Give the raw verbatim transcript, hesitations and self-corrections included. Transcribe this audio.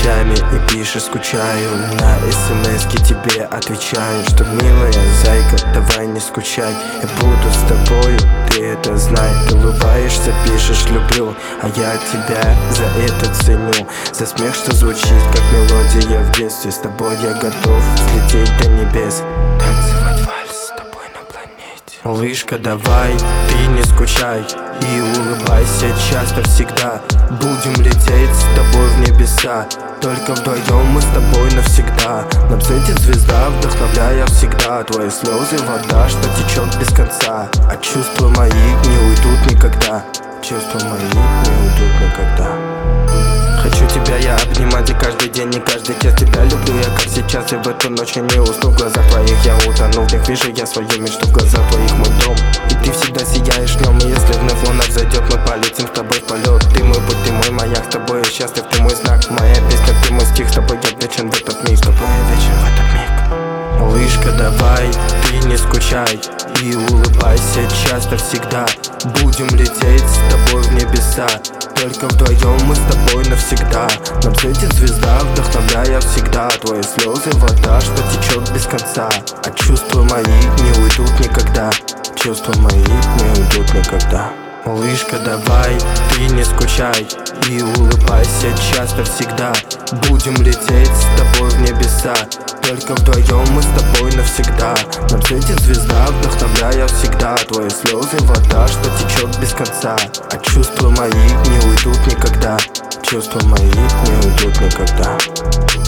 ночами и пишешь скучаю. На смс-ки тебе отвечаю, что милая зайка, давай не скучай. Я буду с тобою, ты это знай. Ты улыбаешься, пишешь люблю, а я тебя за это ценю. За смех, что звучит как мелодия в детстве. С тобой я готов взлететь до небес, танцевать вальс с тобой на планете. Малышка, давай, ты не скучай и улыбайся часто всегда. Будем лететь с тобой в небеса, только вдвоем мы с тобой навсегда. Нам светит звезда, вдохновляя всегда. Твои слезы вода, что течет без конца. А чувства мои не уйдут никогда. Чувства мои не уйдут никогда. Хочу тебя я обнимать и каждый день, и каждый час тебя люблю я, как сейчас. И в эту ночь я не усну, в глазах твоих я утону. В них вижу я свою мечту, в глазах твоих мой дом. И ты всегда сияешь днем, и если вновь луна взойдет, мы полетим с тобой в полет. Ты мой путь, ты мой маяк, с тобой я счастлив, ты мой знак. Моя песня, ты мой стих, с тобой я вечен в этот миг. С тобой я вечен в этот миг. Малышка, давай, ты не скучай и улыбайся часто всегда. Будем лететь с тобой в небеса, только вдвоем мы с тобой навсегда. Нам светит звезда, вдохновляя всегда. Твои слезы вода, что течет без конца. А чувства мои не уйдут никогда. Чувства мои не уйдут никогда. Малышка, давай, ты не скучай и улыбайся часто всегда. Будем лететь с тобой в небеса, только вдвоем мы с тобой навсегда. Нам светит звезда, вдохновляя всегда. Твои слезы вода, что течет без конца. А чувства мои не уйдут никогда. Чувства мои не уйдут никогда.